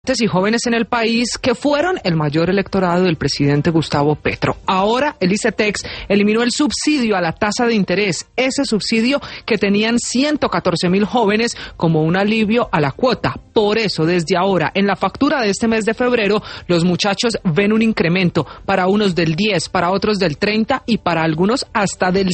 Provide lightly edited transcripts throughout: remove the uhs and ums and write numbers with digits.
y jóvenes en el país que fueron el mayor electorado del presidente Gustavo Petro. Ahora el ICETEX eliminó el subsidio a la tasa de interés, ese subsidio que tenían 114.000 jóvenes como un alivio a la cuota. Por eso, desde ahora, en la factura de este mes de febrero, los muchachos ven un incremento, para unos del 10, para otros del 30 y para algunos hasta del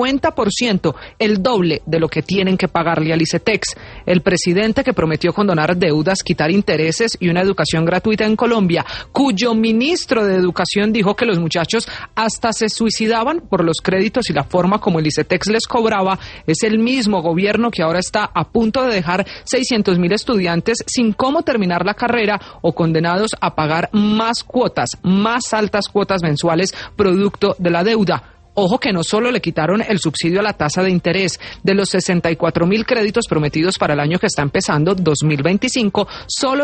50%, el doble de lo que tienen que pagarle al ICETEX. El presidente, que prometió condonar deudas, quitar intereses y una educación gratuita en Colombia, cuyo ministro de Educación dijo que los muchachos hasta se suicidaban por los créditos y la forma como el ICETEX les cobraba, es el mismo gobierno que ahora está a punto de dejar 600.000 estudiantes sin cómo terminar la carrera o condenados a pagar más cuotas, más altas cuotas mensuales producto de la deuda. Ojo que no solo le quitaron el subsidio a la tasa de interés. De los 64.000 créditos prometidos para el año que está empezando, 2025, solo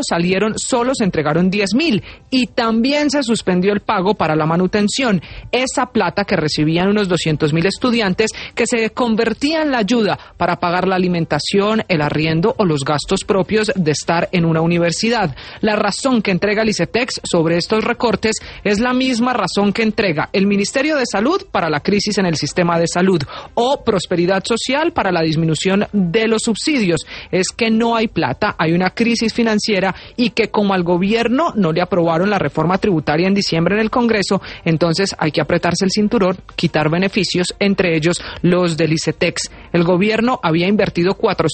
se entregaron 10.000 y también se suspendió el pago para la manutención. Esa plata que recibían unos 200.000 estudiantes que se convertía en la ayuda para pagar la alimentación, el arriendo o los gastos propios de estar en una universidad. La razón que entrega el ICETEX sobre estos recortes es la misma razón que entrega el Ministerio de Salud para la crisis en el sistema de salud o Prosperidad Social para la disminución de los subsidios. Es que no hay plata, hay una crisis financiera y que como al gobierno no le aprobaron la reforma tributaria en diciembre en el Congreso, entonces hay que apretarse el cinturón, quitar beneficios, entre ellos los del ICETEX. El gobierno había invertido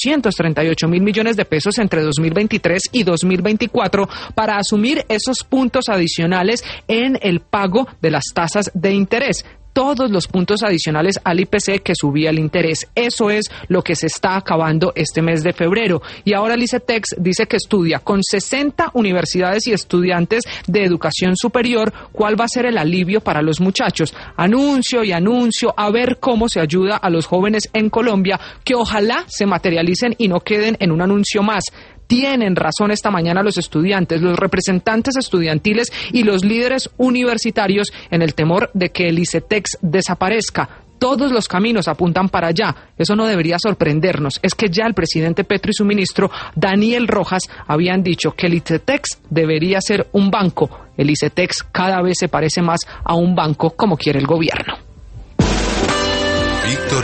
438.000 millones de pesos entre 2023 y 2024 para asumir esos puntos adicionales en el pago de las tasas de interés. Todos los puntos adicionales al IPC que subía el interés. Eso es lo que se está acabando este mes de febrero. Y ahora el ICETEX dice que estudia con 60 universidades y estudiantes de educación superior cuál va a ser el alivio para los muchachos. Anuncio y anuncio a ver cómo se ayuda a los jóvenes en Colombia, que ojalá se materialicen y no queden en un anuncio más. Tienen razón esta mañana los estudiantes, los representantes estudiantiles y los líderes universitarios en el temor de que el ICETEX desaparezca. Todos los caminos apuntan para allá. Eso no debería sorprendernos. Es que ya el presidente Petro y su ministro Daniel Rojas habían dicho que el ICETEX debería ser un banco. El ICETEX cada vez se parece más a un banco como quiere el gobierno.